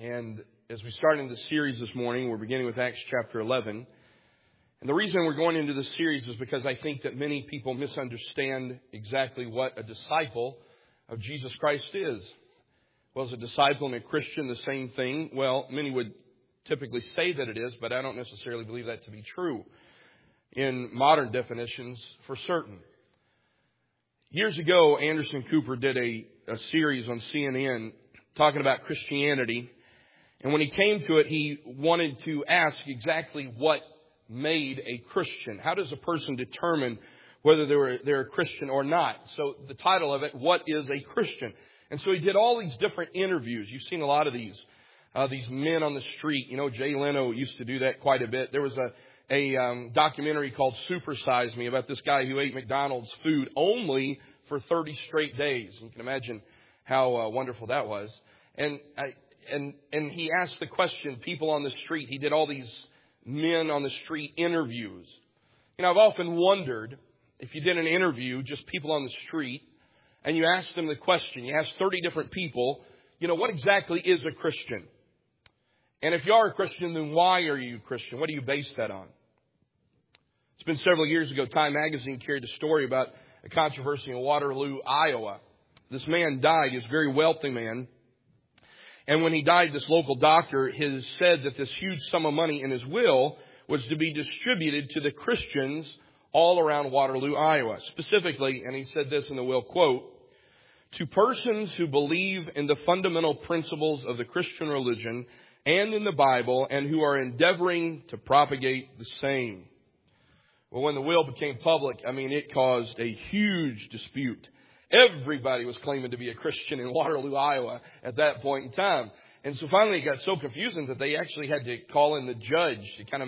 And as we start in this series this morning, we're beginning with Acts chapter 11. And the reason we're going into this series is because I think that many people misunderstand exactly what a disciple of Jesus Christ is. Well, is a disciple and a Christian the same thing? Well, many would typically say that it is, but I don't necessarily believe that to be true in modern definitions for certain. Years ago, Anderson Cooper did a series on CNN talking about Christianity. And when he came to it, he wanted to ask exactly what made a Christian. How does a person determine whether they're a Christian or not? So the title of it, What is a Christian? And so he did all these different interviews. You've seen a lot of these men on the street. You know, Jay Leno used to do that quite a bit. There was a documentary called Super Size Me about this guy who ate McDonald's food only for 30 straight days. You can imagine how wonderful that was. And he asked the question, people on the street. He did all these men on the street interviews. You know, I've often wondered if you did an interview, just people on the street, and you asked them the question, you asked 30 different people, you know, what exactly is a Christian? And if you are a Christian, then why are you a Christian? What do you base that on? It's been several years ago, Time Magazine carried a story about a controversy in Waterloo, Iowa. This man died. He was a very wealthy man. And when he died, this local doctor has said that this huge sum of money in his will was to be distributed to the Christians all around Waterloo, Iowa. Specifically, and he said this in the will, quote, to persons who believe in the fundamental principles of the Christian religion and in the Bible and who are endeavoring to propagate the same. Well, when the will became public, it caused a huge dispute. Everybody was claiming to be a Christian in Waterloo, Iowa at that point in time. And so finally it got so confusing that they actually had to call in the judge to kind of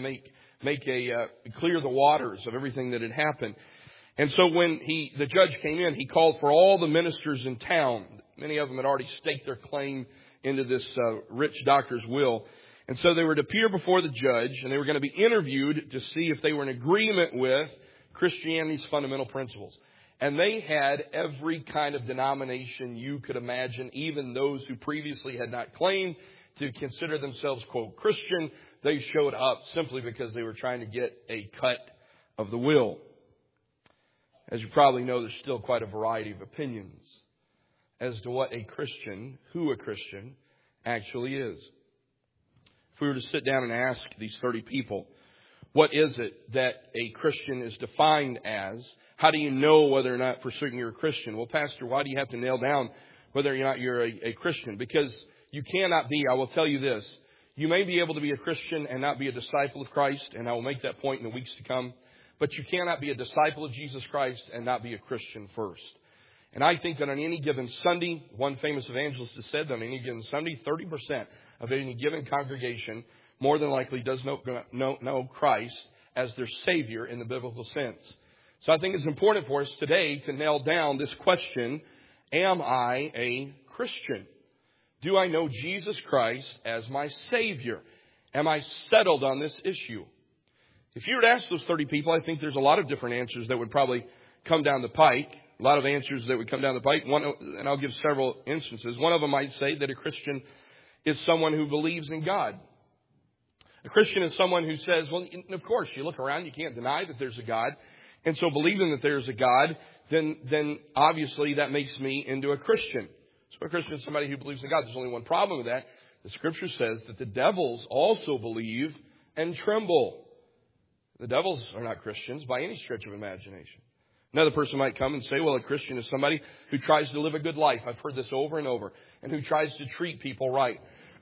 clear the waters of everything that had happened. And so when the judge came in, he called for all the ministers in town. Many of them had already staked their claim into this rich doctor's will. And so they were to appear before the judge, and they were going to be interviewed to see if they were in agreement with Christianity's fundamental principles. And they had every kind of denomination you could imagine, even those who previously had not claimed to consider themselves, quote, Christian. They showed up simply because they were trying to get a cut of the will. As you probably know, there's still quite a variety of opinions as to what a Christian, who a Christian actually is. If we were to sit down and ask these 30 people, what is it that a Christian is defined as? How do you know whether or not for certain you're a Christian? Well, Pastor, why do you have to nail down whether or not you're a Christian? Because you cannot be, I will tell you this, you may be able to be a Christian and not be a disciple of Christ, and I will make that point in the weeks to come, but you cannot be a disciple of Jesus Christ and not be a Christian first. And I think that on any given Sunday, one famous evangelist has said that on any given Sunday, 30% of any given congregation more than likely does know Christ as their Savior in the biblical sense. So I think it's important for us today to nail down this question, am I a Christian? Do I know Jesus Christ as my Savior? Am I settled on this issue? If you were to ask those 30 people, I think there's a lot of different answers that would probably come down the pike. A lot of answers that would come down the pike. And I'll give several instances. One of them might say that a Christian is someone who believes in God. A Christian is someone who says, well, of course, you look around, you can't deny that there's a God. And so believing that there's a God, then obviously that makes me into a Christian. So a Christian is somebody who believes in God. There's only one problem with that. The Scripture says that the devils also believe and tremble. The devils are not Christians by any stretch of imagination. Another person might come and say, well, a Christian is somebody who tries to live a good life. I've heard this over and over. And who tries to treat people right.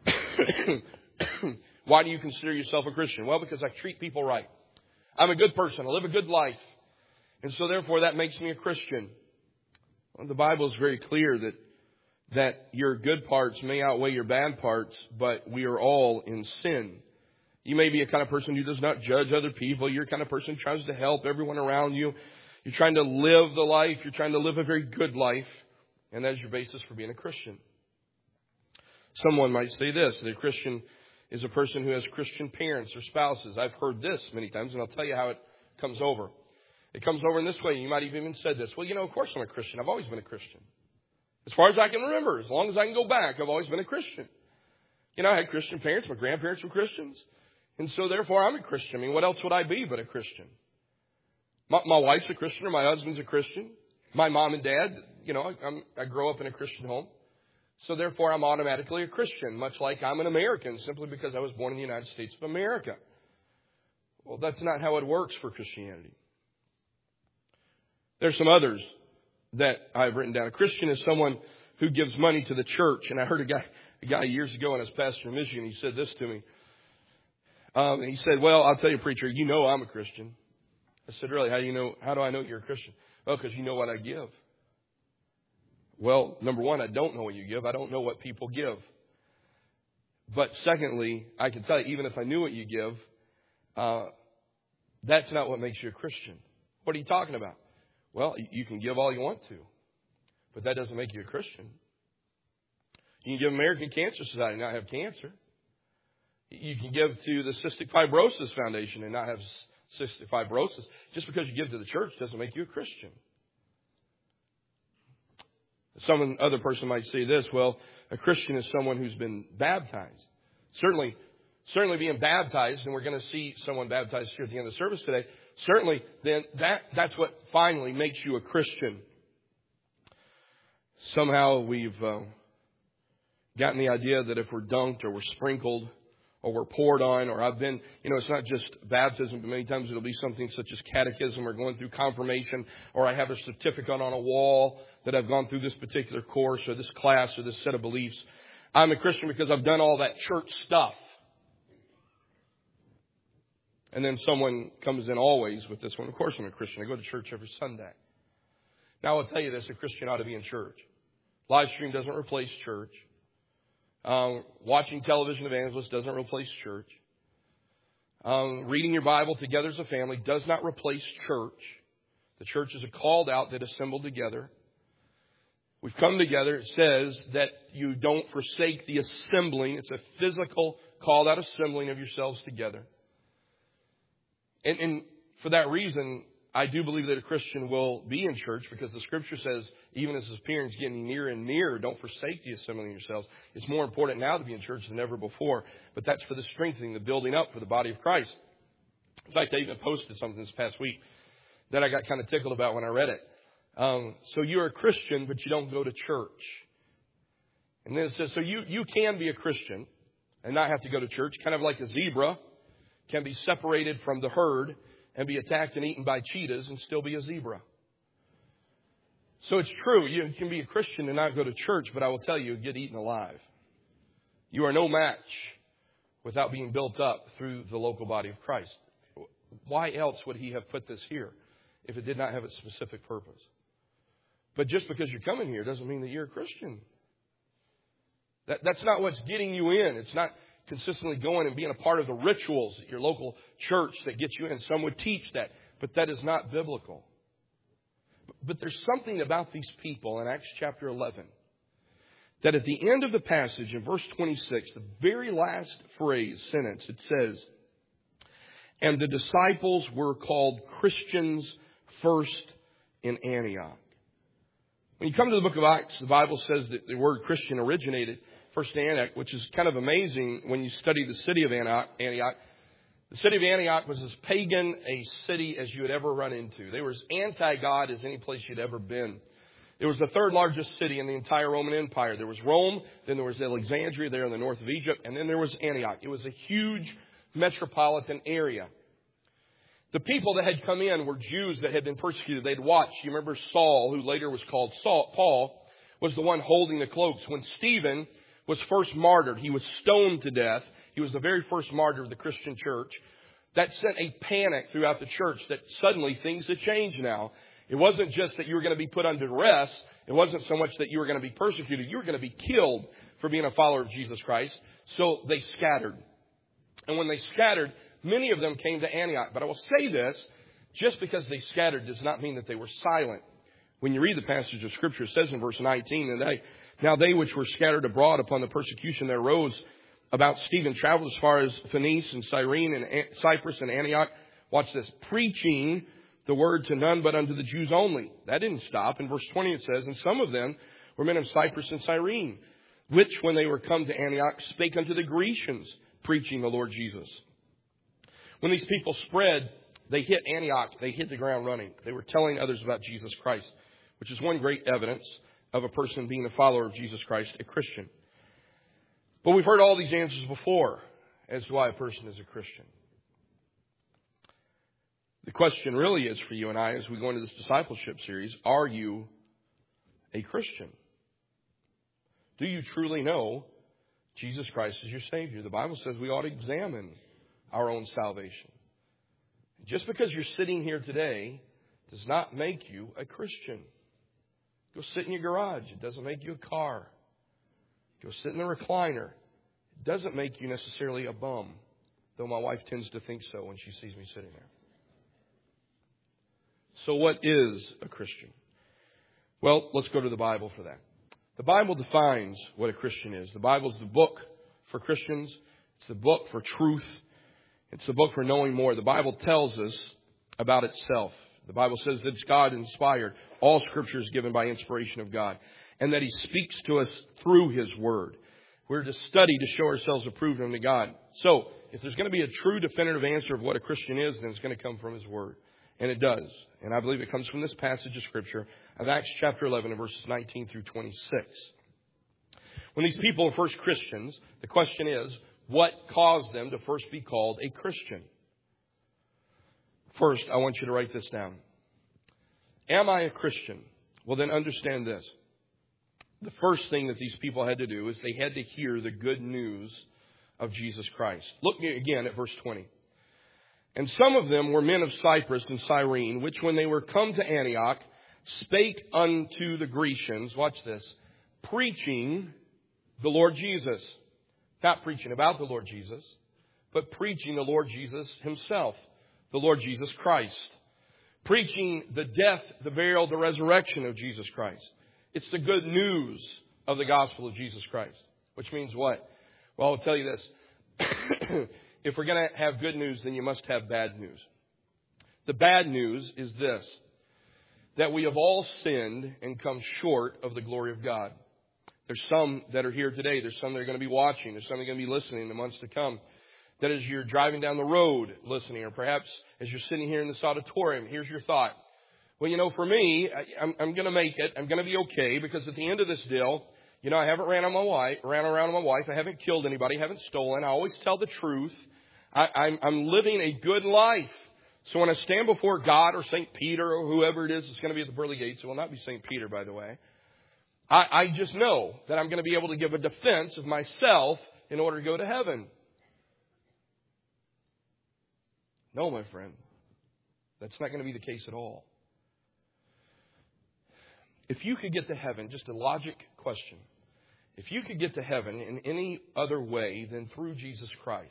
Why do you consider yourself a Christian? Well, because I treat people right. I'm a good person. I live a good life. And so therefore that makes me a Christian. Well, the Bible is very clear that your good parts may outweigh your bad parts, but we are all in sin. You may be a kind of person who does not judge other people. You're a kind of person who tries to help everyone around you. You're trying to live the life. You're trying to live a very good life. And that's your basis for being a Christian. Someone might say this, that a Christian is a person who has Christian parents or spouses. I've heard this many times, and I'll tell you how it comes over. It comes over in this way. You might have even said this. Well, of course I'm a Christian. I've always been a Christian. As far as I can remember, as long as I can go back, I've always been a Christian. You know, I had Christian parents. My grandparents were Christians. And so therefore I'm a Christian. I mean, what else would I be but a Christian? My wife's a Christian, or my husband's a Christian. My mom and dad, you know, I grow up in a Christian home. So therefore I'm automatically a Christian, much like I'm an American simply because I was born in the United States of America. Well, that's not how it works for Christianity. There's some others that I've written down. A Christian is someone who gives money to the church. And I heard a guy years ago, and I was pastor in Michigan, he said this to me. And he said, well, I'll tell you, preacher, you know I'm a Christian. I said, really, how do I know you're a Christian? Well, because you know what I give. Well, number one, I don't know what you give. I don't know what people give. But secondly, I can tell you, even if I knew what you give, that's not what makes you a Christian. What are you talking about? Well, you can give all you want to, but that doesn't make you a Christian. You can give American Cancer Society and not have cancer. You can give to the Cystic Fibrosis Foundation and not have cystic fibrosis. Just because you give to the church doesn't make you a Christian. Some other person might say this, well, a Christian is someone who's been baptized. Certainly being baptized, and we're going to see someone baptized here at the end of the service today, certainly then that's what finally makes you a Christian. Somehow we've gotten the idea that if we're dunked or we're sprinkled or we're poured on, or I've been, it's not just baptism, but many times it'll be something such as catechism or going through confirmation, or I have a certificate on a wall that I've gone through this particular course or this class or this set of beliefs. I'm a Christian because I've done all that church stuff. And then someone comes in always with this one. Of course I'm a Christian. I go to church every Sunday. Now I'll tell you this, a Christian ought to be in church. Live stream doesn't replace church. Watching television evangelists doesn't replace church. Reading your Bible together as a family does not replace church. The church is a called out that assembled together. We've come together. It says that you don't forsake the assembling. It's a physical called out assembling of yourselves together. And for that reason, I do believe that a Christian will be in church because the Scripture says, even as his appearance getting nearer and nearer, don't forsake the assembling of yourselves. It's more important now to be in church than ever before. But that's for the strengthening, the building up for the body of Christ. In fact, I even posted something this past week that I got kind of tickled about when I read it. So you're a Christian, but you don't go to church. And then it says, so you can be a Christian and not have to go to church, kind of like a zebra can be separated from the herd and be attacked and eaten by cheetahs and still be a zebra. So it's true, you can be a Christian and not go to church, but I will tell you, get eaten alive. You are no match without being built up through the local body of Christ. Why else would he have put this here if it did not have a specific purpose? But just because you're coming here doesn't mean that you're a Christian. That's not what's getting you in. It's not consistently going and being a part of the rituals at your local church that gets you in. Some would teach that, but that is not biblical. But there's something about these people in Acts chapter 11 that at the end of the passage in verse 26, the very last sentence, it says, and the disciples were called Christians first in Antioch. When you come to the book of Acts, the Bible says that the word Christian originated first in Antioch, which is kind of amazing when you study the city of Antioch. The city of Antioch was as pagan a city as you would ever run into. They were as anti-God as any place you'd ever been. It was the third largest city in the entire Roman Empire. There was Rome, then there was Alexandria there in the north of Egypt, and then there was Antioch. It was a huge metropolitan area. The people that had come in were Jews that had been persecuted. They'd watched. You remember Saul, who later was called Paul, was the one holding the cloaks. When Stephen was first martyred, he was stoned to death. He was the very first martyr of the Christian church. That sent a panic throughout the church that suddenly things had changed now. It wasn't just that you were going to be put under duress. It wasn't so much that you were going to be persecuted. You were going to be killed for being a follower of Jesus Christ. So they scattered. And when they scattered, many of them came to Antioch. But I will say this, just because they scattered does not mean that they were silent. When you read the passage of Scripture, it says in verse 19, now they which were scattered abroad upon the persecution that arose about Stephen traveled as far as Phoenice and Cyrene and Cyprus and Antioch. Watch this. Preaching the word to none but unto the Jews only. That didn't stop. In verse 20 it says, and some of them were men of Cyprus and Cyrene. which when they were come to Antioch spake unto the Grecians, preaching the Lord Jesus. When these people spread, they hit Antioch, they hit the ground running. They were telling others about Jesus Christ, which is one great evidence of a person being a follower of Jesus Christ, a Christian. But we've heard all these answers before as to why a person is a Christian. The question really is for you and I as we go into this discipleship series, are you a Christian? Do you truly know Jesus Christ is your Savior? The Bible says we ought to examine our own salvation. Just because you're sitting here today does not make you a Christian. Go sit in your garage. It doesn't make you a car. Go sit in a recliner. It doesn't make you necessarily a bum, though my wife tends to think so when she sees me sitting there. So what is a Christian? Well, let's go to the Bible for that. The Bible defines what a Christian is. The Bible is the book for Christians. It's the book for truth. It's the book for knowing more. The Bible tells us about itself. The Bible says that it's God inspired. All Scripture is given by inspiration of God. And that He speaks to us through His Word. We're to study to show ourselves approved unto God. So, if there's going to be a true definitive answer of what a Christian is, then it's going to come from His Word. And it does. And I believe it comes from this passage of Scripture of Acts chapter 11 and verses 19 through 26. When these people are first Christians, the question is, what caused them to first be called a Christian? First, I want you to write this down. Am I a Christian? Well, then understand this. The first thing that these people had to do is they had to hear the good news of Jesus Christ. Look again at verse 20. And some of them were men of Cyprus and Cyrene, which when they were come to Antioch, spake unto the Grecians, watch this, preaching the Lord Jesus. Not preaching about the Lord Jesus, but preaching the Lord Jesus Himself, the Lord Jesus Christ. Preaching the death, the burial, the resurrection of Jesus Christ. It's the good news of the gospel of Jesus Christ. Which means what? Well, I'll tell you this. If we're going to have good news, then you must have bad news. The bad news is this. That we have all sinned and come short of the glory of God. There's some that are here today. There's some that are going to be watching. There's some that are going to be listening in the months to come. That as you're driving down the road listening, or perhaps as you're sitting here in this auditorium, here's your thought. Well, you know, for me, I'm going to make it. I'm going to be okay because at the end of this deal, you know, I haven't ran around on my wife. I haven't killed anybody. I haven't stolen. I always tell the truth. I'm living a good life. So when I stand before God or St. Peter or whoever it is that's going to be at the pearly gates, it will not be St. Peter, by the way. I just know that I'm going to be able to give a defense of myself in order to go to heaven. No, my friend. That's not going to be the case at all. If you could get to heaven, just a logic question. If you could get to heaven in any other way than through Jesus Christ,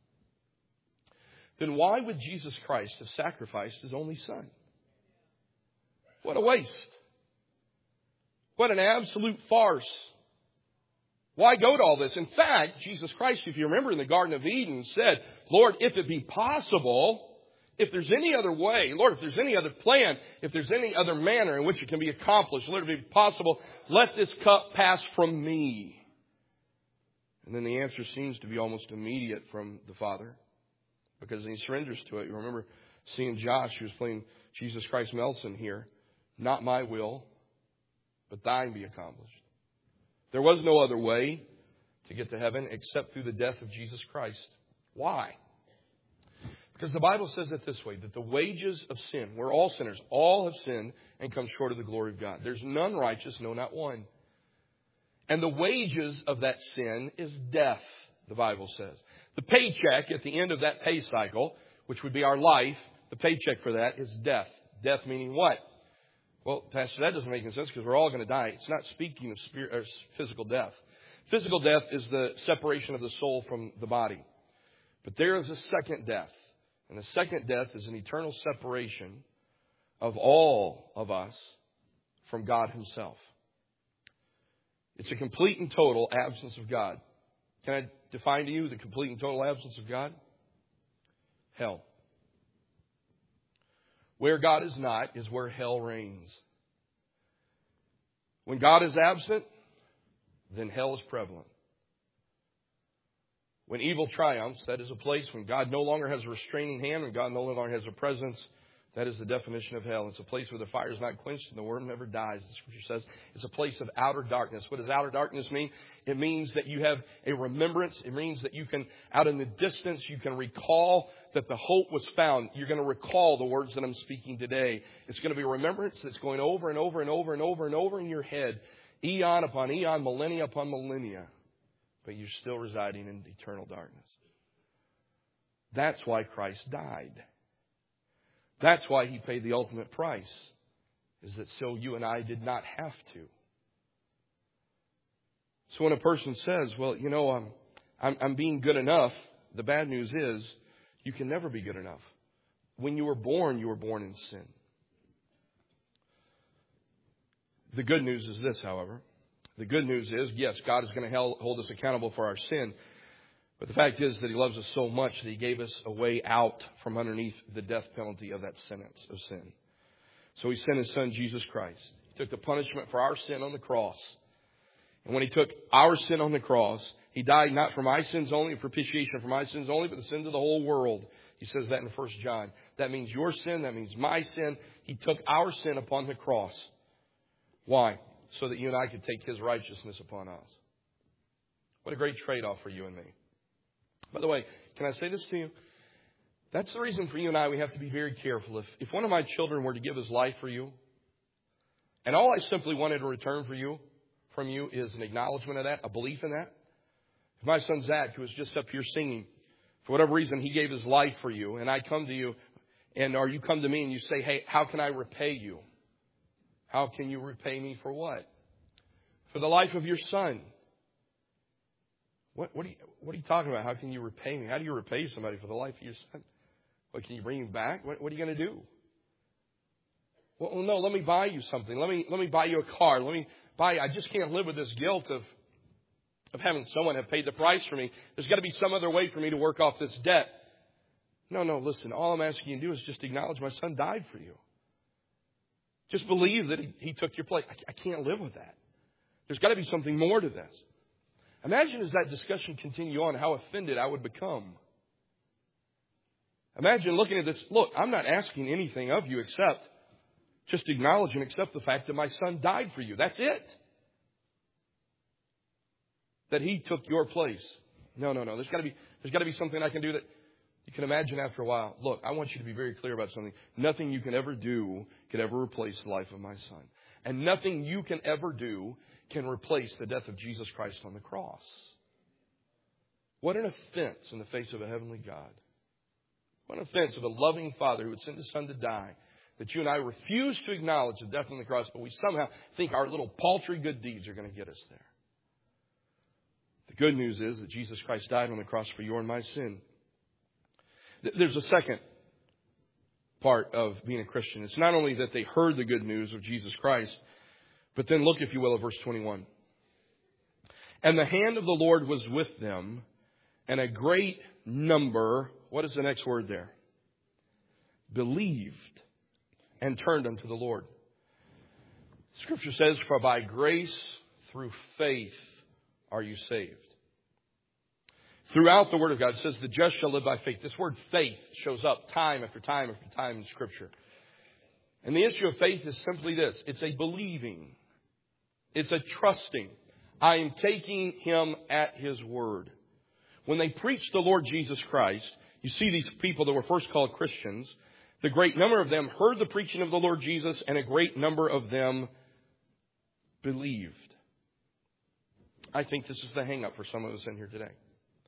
then why would Jesus Christ have sacrificed His only Son? What a waste. What an absolute farce. Why go to all this? In fact, Jesus Christ, if you remember in the Garden of Eden, said, Lord, if it be possible, if there's any other way, Lord, if there's any other plan, if there's any other manner in which it can be accomplished, Lord, if it be possible, let this cup pass from me. And then the answer seems to be almost immediate from the Father, because He surrenders to it. You remember seeing Josh, who was playing Jesus Christ Melson here. Not my will, but thine be accomplished. There was no other way to get to heaven except through the death of Jesus Christ. Why? Because the Bible says it this way, that the wages of sin, we're all sinners, all have sinned and come short of the glory of God. There's none righteous, no, not one. And the wages of that sin is death, the Bible says. The paycheck at the end of that pay cycle, which would be our life, the paycheck for that is death. Death meaning what? Well, Pastor, that doesn't make any sense because we're all going to die. It's not speaking of physical death. Physical death is the separation of the soul from the body. But there is a second death. And the second death is an eternal separation of all of us from God Himself. It's a complete and total absence of God. Can I define to you the complete and total absence of God? Hell. Where God is not is where hell reigns. When God is absent, then hell is prevalent. When evil triumphs, that is a place when God no longer has a restraining hand, when God no longer has a presence. That is the definition of hell. It's a place where the fire is not quenched and the worm never dies. The Scripture says it's a place of outer darkness. What does outer darkness mean? It means that you have a remembrance. It means that you can, out in the distance, you can recall that the hope was found. You're going to recall the words that I'm speaking today. It's going to be a remembrance that's going over and over and over and over and over in your head, eon upon eon, millennia upon millennia. But you're still residing in eternal darkness. That's why Christ died. That's why He paid the ultimate price, is that so you and I did not have to. So when a person says, well, you know, I'm being good enough, the bad news is you can never be good enough. When you were born in sin. The good news is this, however. The good news is, yes, God is going to hold us accountable for our sin. But the fact is that He loves us so much that He gave us a way out from underneath the death penalty of that sentence of sin. So He sent His Son, Jesus Christ. He took the punishment for our sin on the cross. And when He took our sin on the cross, He died not for my sins only, propitiation for my sins only, but the sins of the whole world. He says that in 1 John. That means your sin. That means my sin. He took our sin upon the cross. Why? So that you and I could take His righteousness upon us. What a great trade-off for you and me. By the way, can I say this to you? That's the reason for you and I, we have to be very careful. If one of my children were to give his life for you, and all I simply wanted in return from you is an acknowledgement of that, a belief in that. If my son Zach, who was just up here singing, for whatever reason, he gave his life for you, and I come to you, or you come to me and you say, hey, how can I repay you? How can you repay me for what? For the life of your son. What are you talking about? How can you repay me? How do you repay somebody for the life of your son? What, can you bring him back? What are you going to do? Well, no, let me buy you something. Let me buy you a car. I just can't live with this guilt of having someone have paid the price for me. There's got to be some other way for me to work off this debt. No, listen. All I'm asking you to do is just acknowledge my son died for you. Just believe that he took your place. I can't live with that. There's got to be something more to this. Imagine as that discussion continued on how offended I would become. Imagine looking at this. Look, I'm not asking anything of you except just acknowledge and accept the fact that my son died for you. That's it. That He took your place. No. There's got to be something I can do that you can imagine after a while. Look, I want you to be very clear about something. Nothing you can ever do can ever replace the life of my son. And nothing you can ever do can replace the death of Jesus Christ on the cross. What an offense in the face of a heavenly God. What an offense of a loving Father who would send His Son to die. That you and I refuse to acknowledge the death on the cross, but we somehow think our little paltry good deeds are going to get us there. The good news is that Jesus Christ died on the cross for your and my sin. There's a second part of being a Christian. It's not only that they heard the good news of Jesus Christ, but then look, if you will, at verse 21. And the hand of the Lord was with them, and a great number, what is the next word there? Believed and turned unto the Lord. Scripture says, for by grace through faith are you saved. Throughout the Word of God, it says the just shall live by faith. This word faith shows up time after time after time in Scripture. And the issue of faith is simply this. It's a believing. It's a trusting. I am taking Him at His word. When they preached the Lord Jesus Christ, you see these people that were first called Christians, the great number of them heard the preaching of the Lord Jesus, and a great number of them believed. I think this is the hang-up for some of us in here today.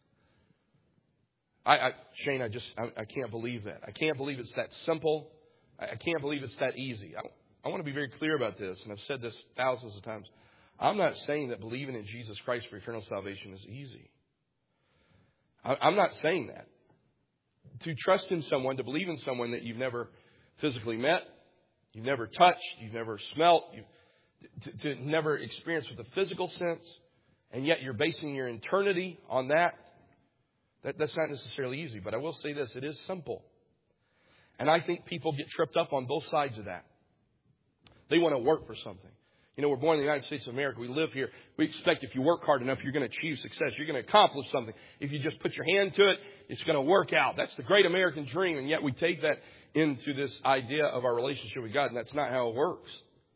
Shane, I can't believe that. I can't believe it's that simple. I can't believe it's that easy. I want to be very clear about this, and I've said this thousands of times. I'm not saying that believing in Jesus Christ for eternal salvation is easy. I'm not saying that. To trust in someone, to believe in someone that you've never physically met, you've never touched, you've never smelt, to never experienced with a physical sense, and yet you're basing your eternity on that. That's not necessarily easy, but I will say this, it is simple. And I think people get tripped up on both sides of that. They want to work for something. You know, we're born in the United States of America. We live here. We expect if you work hard enough, you're going to achieve success. You're going to accomplish something. If you just put your hand to it, it's going to work out. That's the great American dream. And yet we take that into this idea of our relationship with God, and that's not how it works.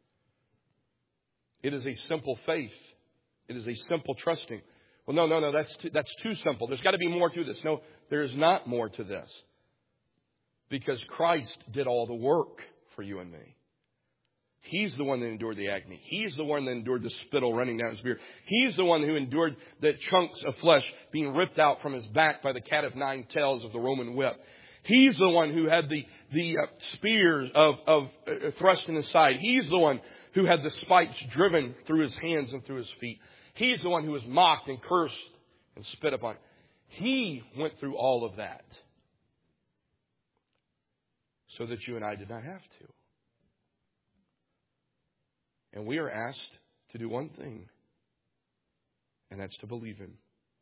It is a simple faith. It is a simple trusting. Well, no, that's too simple. There's got to be more to this. No, there is not more to this. Because Christ did all the work for you and me. He's the one that endured the agony. He's the one that endured the spittle running down his beard. He's the one who endured the chunks of flesh being ripped out from his back by the cat of nine tails of the Roman whip. He's the one who had the spears of thrust in his side. He's the one who had the spikes driven through his hands and through his feet. He's the one who was mocked and cursed and spit upon. He went through all of that so that you and I did not have to. And we are asked to do one thing, and that's to believe Him.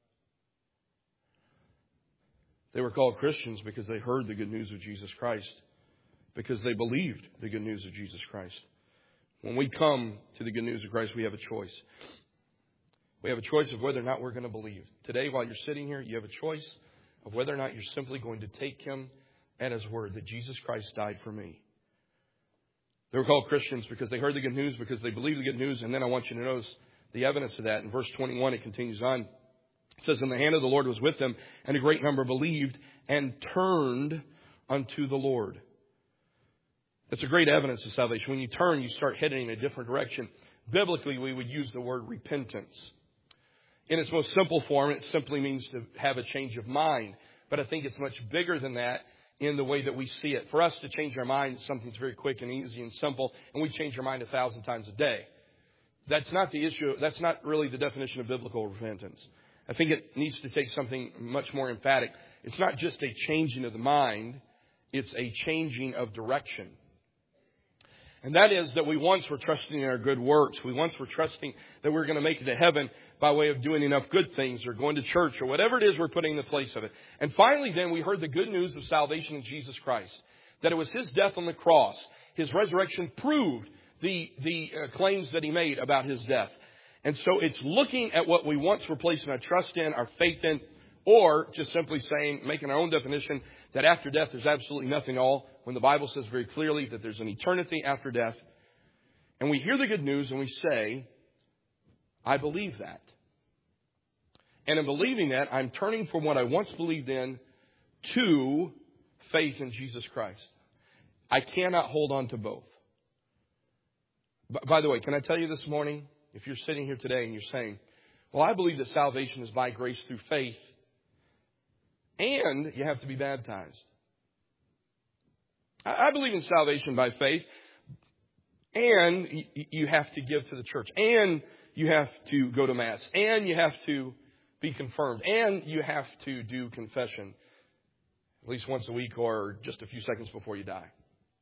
They were called Christians because they heard the good news of Jesus Christ, because they believed the good news of Jesus Christ. When we come to the good news of Christ, we have a choice. We have a choice of whether or not we're going to believe. Today, while you're sitting here, you have a choice of whether or not you're simply going to take Him at His word, that Jesus Christ died for me. They were called Christians because they heard the good news, because they believed the good news. And then I want you to notice the evidence of that. In verse 21, it continues on. It says, "And the hand of the Lord was with them, and a great number believed and turned unto the Lord." That's a great evidence of salvation. When you turn, you start heading in a different direction. Biblically, we would use the word repentance. In its most simple form, it simply means to have a change of mind. But I think it's much bigger than that in the way that we see it. For us to change our mind, something's very quick and easy and simple, and we change our mind 1,000 times a day. That's not the issue. That's not really the definition of biblical repentance. I think it needs to take something much more emphatic. It's not just a changing of the mind. It's a changing of direction. And that is that we once were trusting in our good works. We once were trusting that we're going to make it to heaven by way of doing enough good things or going to church or whatever it is we're putting in the place of it. And finally, then, we heard the good news of salvation in Jesus Christ. That it was His death on the cross. His resurrection proved the claims that He made about His death. And so it's looking at what we once were placing our trust in, our faith in, or just simply saying, making our own definition, that after death there's absolutely nothing at all, when the Bible says very clearly that there's an eternity after death. And we hear the good news and we say, I believe that. And in believing that, I'm turning from what I once believed in to faith in Jesus Christ. I cannot hold on to both. By the way, can I tell you this morning, if you're sitting here today and you're saying, well, I believe that salvation is by grace through faith, and you have to be baptized. I believe in salvation by faith, and you have to give to the church, and you have to go to Mass, and you have to be confirmed, and you have to do confession at least once a week or just a few seconds before you die.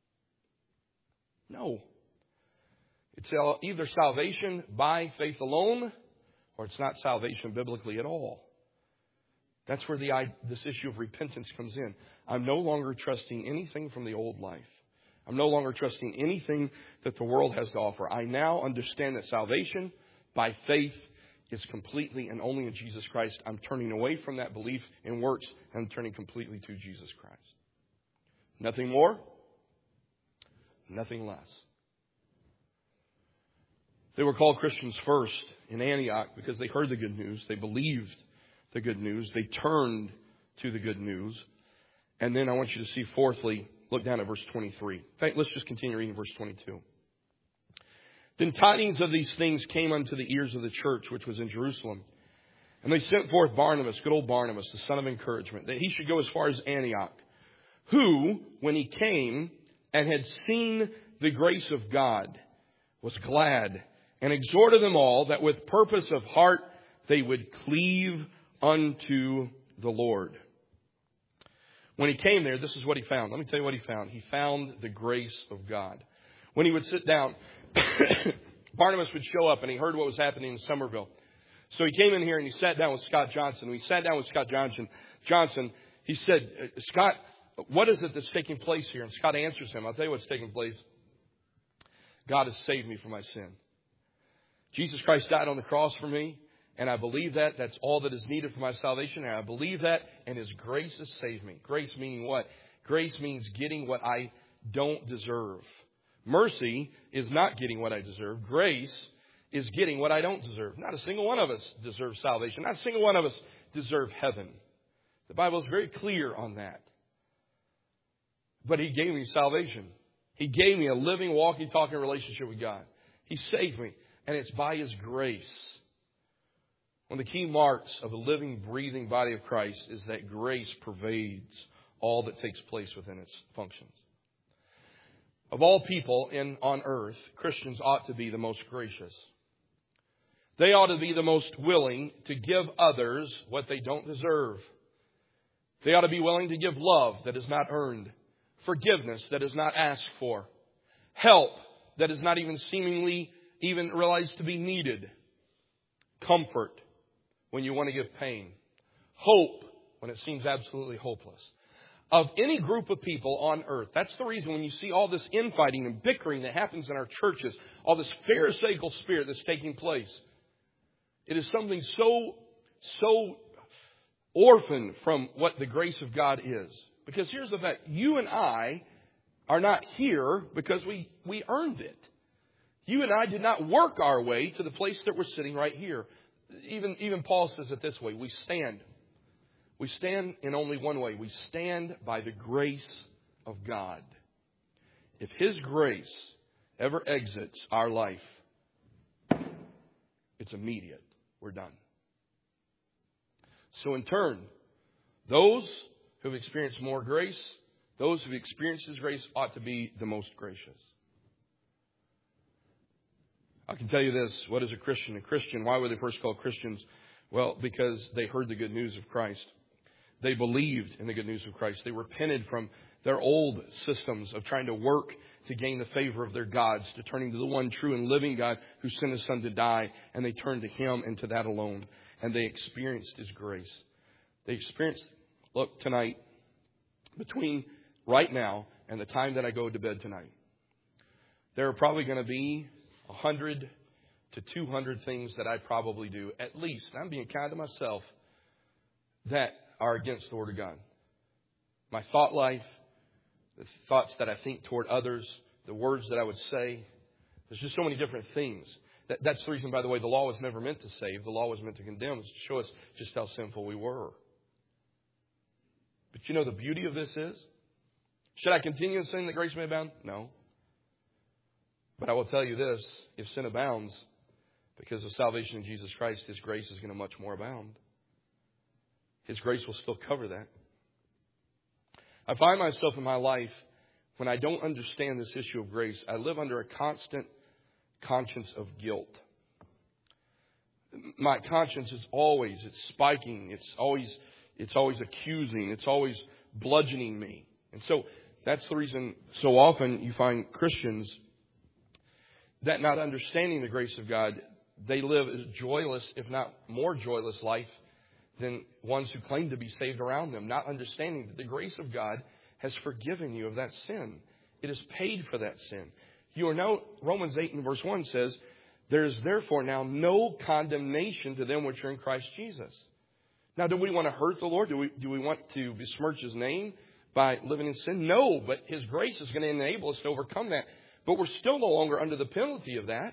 No. It's either salvation by faith alone, or it's not salvation biblically at all. That's where this issue of repentance comes in. I'm no longer trusting anything from the old life. I'm no longer trusting anything that the world has to offer. I now understand that salvation by faith is completely and only in Jesus Christ. I'm turning away from that belief in works and I'm turning completely to Jesus Christ. Nothing more, nothing less. They were called Christians first in Antioch because they heard the good news. They believed the good news. They turned to the good news. And then I want you to see, fourthly, look down at verse 23. In fact, let's just continue reading verse 22. Then tidings of these things came unto the ears of the church, which was in Jerusalem. And they sent forth Barnabas, good old Barnabas, the son of encouragement, that he should go as far as Antioch, who, when he came and had seen the grace of God, was glad, and exhorted them all that with purpose of heart they would cleave unto the Lord. When he came there, this is what he found. Let me tell you what he found. He found the grace of God. When he would sit down, Barnabas would show up and he heard what was happening in Somerville. So he came in here and he sat down with Scott Johnson. When he sat down with Scott Johnson, he said, Scott, what is it that's taking place here? And Scott answers him, I'll tell you what's taking place. God has saved me from my sin. Jesus Christ died on the cross for me, and I believe that. That's all that is needed for my salvation, and I believe that, and His grace has saved me. Grace meaning what? Grace means getting what I don't deserve. Mercy is not getting what I deserve. Grace is getting what I don't deserve. Not a single one of us deserves salvation. Not a single one of us deserve heaven. The Bible is very clear on that. But He gave me salvation. He gave me a living, walking, talking relationship with God. He saved me. And it's by His grace. One of the key marks of a living, breathing body of Christ is that grace pervades all that takes place within its functions. Of all people on earth, Christians ought to be the most gracious. They ought to be the most willing to give others what they don't deserve. They ought to be willing to give love that is not earned, forgiveness that is not asked for, help that is not even seemingly even realized to be needed, comfort when you want to give pain, hope when it seems absolutely hopeless. Of any group of people on earth, that's the reason when you see all this infighting and bickering that happens in our churches, all this pharisaical spirit that's taking place, it is something so orphaned from what the grace of God is. Because here's the fact. You and I are not here because we earned it. You and I did not work our way to the place that we're sitting right here. Even Paul says it this way. We stand. We stand in only one way. We stand by the grace of God. If His grace ever exits our life, it's immediate. We're done. So in turn, those who have experienced more grace, those who have experienced His grace ought to be the most gracious. I can tell you this. What is a Christian? A Christian, why were they first called Christians? Well, because they heard the good news of Christ. They believed in the good news of Christ. They repented from their old systems of trying to work to gain the favor of their gods, to turning to the one true and living God who sent His Son to die. And they turned to Him and to that alone. And they experienced His grace. They experienced, look, tonight, between right now and the time that I go to bed tonight, there are probably going to be 100 to 200 things that I probably do, at least, I'm being kind to myself, that are against the Word of God. My thought life, the thoughts that I think toward others, the words that I would say. There's just so many different things. That's the reason, by the way, the law was never meant to save. The law was meant to condemn, to show us just how sinful we were. But you know the beauty of this is? Should I continue in sin that grace may abound? No. But I will tell you this, if sin abounds, because of salvation in Jesus Christ, His grace is going to much more abound. His grace will still cover that. I find myself in my life, when I don't understand this issue of grace, I live under a constant conscience of guilt. My conscience is always, it's spiking, it's always accusing, it's always bludgeoning me. And so that's the reason so often you find Christians that not understanding the grace of God, they live a joyless, if not more joyless life than ones who claim to be saved around them, not understanding that the grace of God has forgiven you of that sin. It has paid for that sin. You are now, Romans 8 and verse 1 says, there is therefore now no condemnation to them which are in Christ Jesus. Now, do we want to hurt the Lord? Do we want to besmirch His name by living in sin? No, but His grace is going to enable us to overcome that. But we're still no longer under the penalty of that.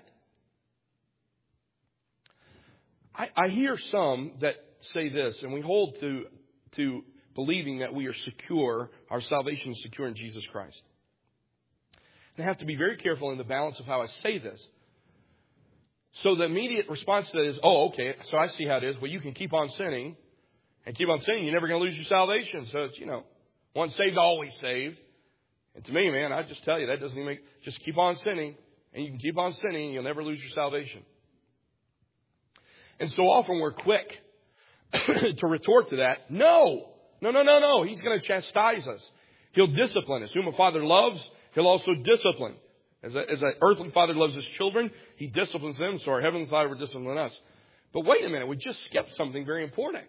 I hear some that say this, and we hold to believing that we are secure, our salvation is secure in Jesus Christ. And I have to be very careful in the balance of how I say this. So the immediate response to that is, oh, okay, so I see how it is. Well, you can keep on sinning, and keep on sinning, you're never going to lose your salvation. So it's, once saved, always saved. And to me, man, I just tell you, that doesn't even just keep on sinning, and you can keep on sinning, and you'll never lose your salvation. And so often we're quick to retort to that. No. He's going to chastise us. He'll discipline us. Whom a father loves, He'll also discipline. As an earthly father loves his children, He disciplines them, so our heavenly Father will discipline us. But wait a minute, we just skipped something very important.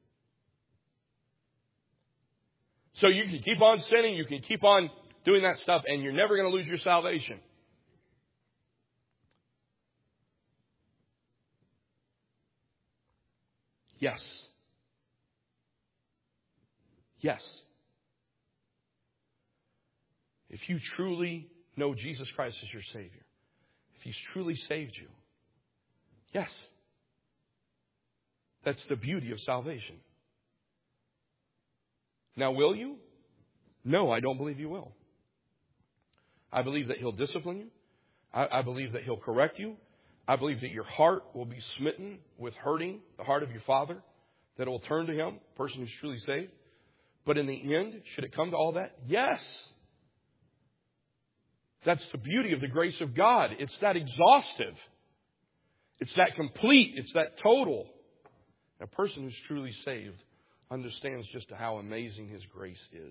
So you can keep on sinning, you can keep on doing that stuff, and you're never going to lose your salvation. Yes. Yes. If you truly know Jesus Christ as your Savior, if He's truly saved you, yes. That's the beauty of salvation. Now, will you? No, I don't believe you will. I believe that He'll discipline you. I believe that He'll correct you. I believe that your heart will be smitten with hurting, the heart of your Father, that it will turn to Him, a person who's truly saved. But in the end, should it come to all that? Yes. That's the beauty of the grace of God. It's that exhaustive. It's that complete. It's that total. A person who's truly saved understands just how amazing His grace is.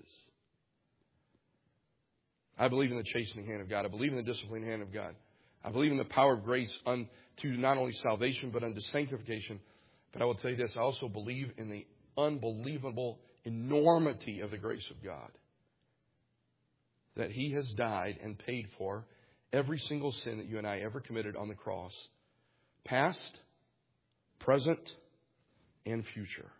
I believe in the chastening hand of God. I believe in the disciplining hand of God. I believe in the power of grace unto not only salvation, but unto sanctification. But I will tell you this, I also believe in the unbelievable enormity of the grace of God. That He has died and paid for every single sin that you and I ever committed on the cross. Past, present, and future.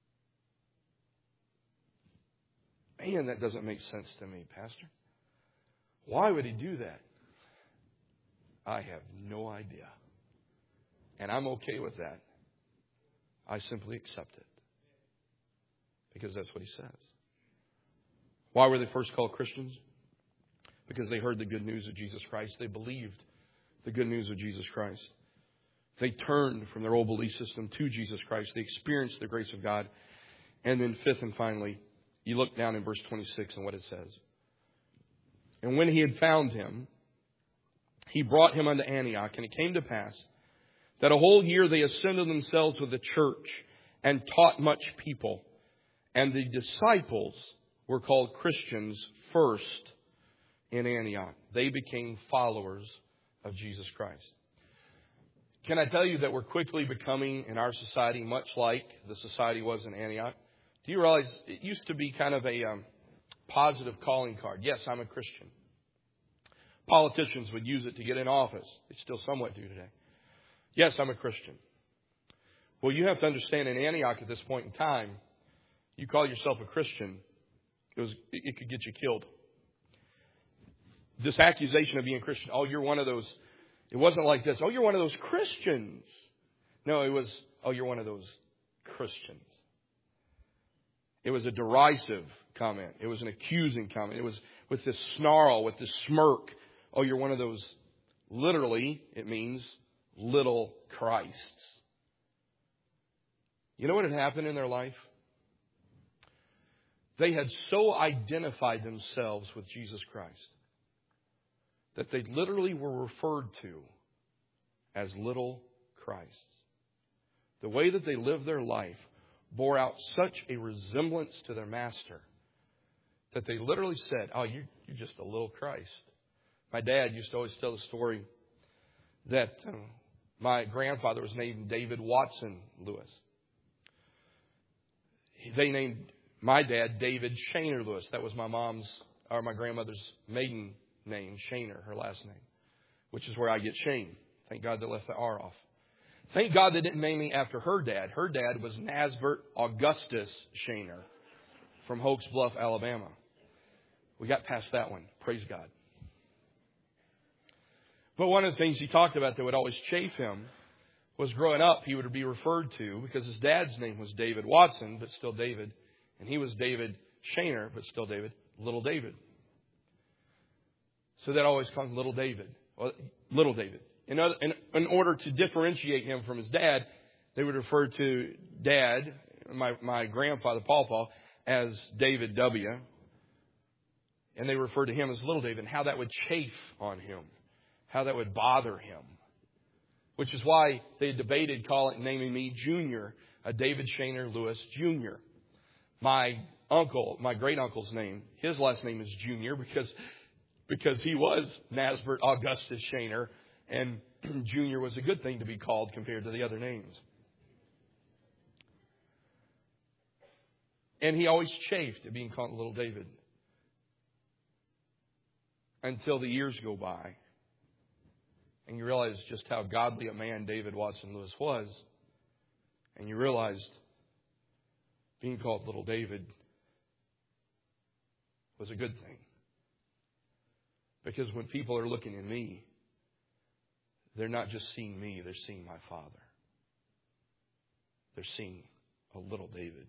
Man, that doesn't make sense to me, Pastor. Why would He do that? I have no idea. And I'm okay with that. I simply accept it. Because that's what He says. Why were they first called Christians? Because they heard the good news of Jesus Christ. They believed the good news of Jesus Christ. They turned from their old belief system to Jesus Christ. They experienced the grace of God. And then fifth and finally, you look down in verse 26 and what it says. And when He had found him, He brought him unto Antioch. And it came to pass that a whole year they assembled themselves with the church and taught much people. And the disciples were called Christians first in Antioch. They became followers of Jesus Christ. Can I tell you that we're quickly becoming in our society much like the society was in Antioch? Do you realize it used to be kind of a positive calling card? Yes, I'm a Christian. Politicians would use it to get in office. They still somewhat do today. Yes, I'm a Christian. Well, you have to understand in Antioch at this point in time, you call yourself a Christian, it could get you killed. This accusation of being Christian, oh, you're one of those. It wasn't like this, oh, you're one of those Christians. No, it was, oh, you're one of those Christians. It was a derisive comment. It was an accusing comment. It was with this snarl, with this smirk. Oh, you're one of those, literally, it means little Christs. You know what had happened in their life? They had so identified themselves with Jesus Christ that they literally were referred to as little Christs. The way that they lived their life bore out such a resemblance to their master that they literally said, oh, you're just a little Christ. My dad used to always tell the story that my grandfather was named David Watson Lewis. They named my dad David Shaner Lewis. That was my grandmother's maiden name, Shaner, her last name, which is where I get Shane. Thank God they left the R off. Thank God they didn't name me after her dad. Her dad was Nasbert Augustus Shaner from Hoax Bluff, Alabama. We got past that one. Praise God. But one of the things he talked about that would always chafe him was growing up, he would be referred to, because his dad's name was David Watson, but still David, and he was David Shaner, but still David, Little David. So that always called him Little David. Well, Little David. In order to differentiate him from his dad, they would refer to Dad, my grandfather, Paul, as David W. And they referred to him as Little David, and how that would chafe on him, how that would bother him. Which is why they debated naming me Junior, David Shaner Lewis Jr. My great uncle's name, his last name is Junior because he was Nasbert Augustus Shaner, and Junior was a good thing to be called compared to the other names. And he always chafed at being called Little David. Until the years go by. And you realize just how godly a man David Watson Lewis was. And you realized being called Little David was a good thing. Because when people are looking at me, they're not just seeing me, they're seeing my Father. They're seeing a little David.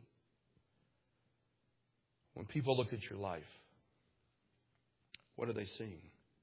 When people look at your life, what are they seeing?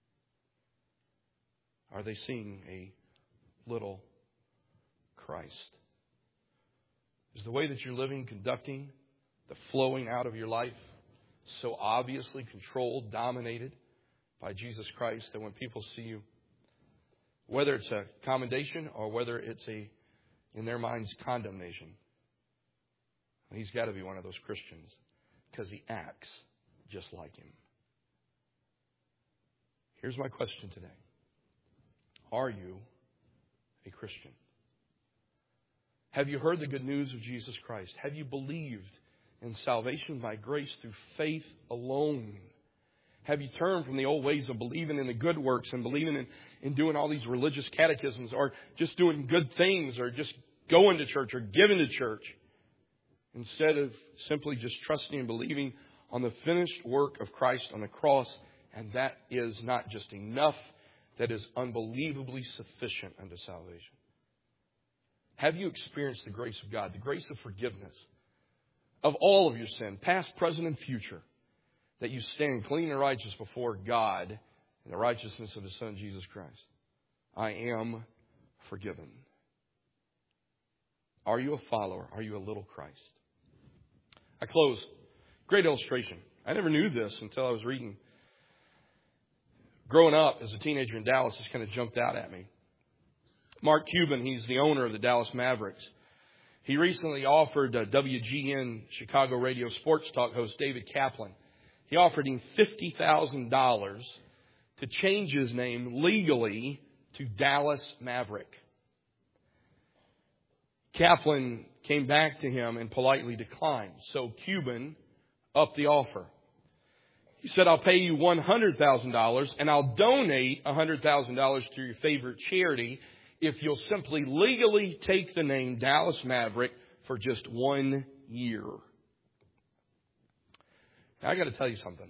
Are they seeing a little Christ? Is the way that you're living, conducting, the flowing out of your life so obviously controlled, dominated by Jesus Christ that when people see you, whether it's a commendation or whether it's in their minds, condemnation, he's got to be one of those Christians because he acts just like him. Here's my question today. Are you a Christian? Have you heard the good news of Jesus Christ? Have you believed in salvation by grace through faith alone? Have you turned from the old ways of believing in the good works and believing in doing all these religious catechisms or just doing good things or just going to church or giving to church instead of simply just trusting and believing on the finished work of Christ on the cross? And that is not just enough. That is unbelievably sufficient unto salvation. Have you experienced the grace of God, the grace of forgiveness of all of your sin, past, present, and future, that you stand clean and righteous before God in the righteousness of His Son, Jesus Christ? I am forgiven. Are you a follower? Are you a little Christ? I close. Great illustration. I never knew this until I was reading. Growing up as a teenager in Dallas, this kind of jumped out at me. Mark Cuban, he's the owner of the Dallas Mavericks. He recently offered WGN Chicago radio sports talk host David Kaplan. He offered him $50,000 to change his name legally to Dallas Maverick. Kaplan came back to him and politely declined. So Cuban upped the offer. He said, I'll pay you $100,000 and I'll donate $100,000 to your favorite charity if you'll simply legally take the name Dallas Maverick for just 1 year. Now, I got to tell you something.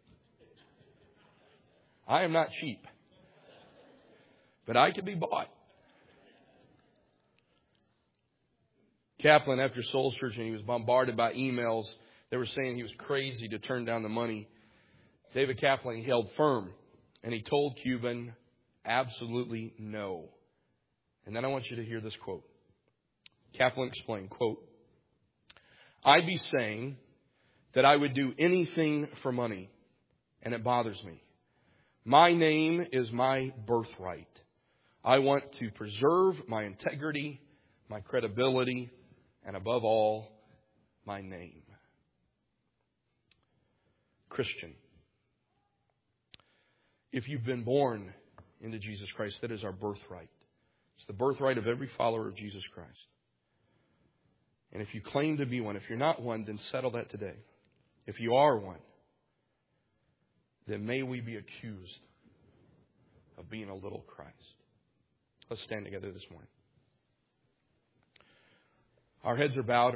I am not cheap, but I can be bought. Kaplan, after soul searching, he was bombarded by emails that were saying he was crazy to turn down the money. David Kaplan held firm, and he told Cuban, absolutely no. And then I want you to hear this quote. Kaplan explained, quote, I'd be saying that I would do anything for money, and it bothers me. My name is my birthright. I want to preserve my integrity, my credibility, and above all, my name. Christian. If you've been born into Jesus Christ, that is our birthright. It's the birthright of every follower of Jesus Christ. And if you claim to be one, if you're not one, then settle that today. If you are one, then may we be accused of being a little Christ. Let's stand together this morning. Our heads are bowed.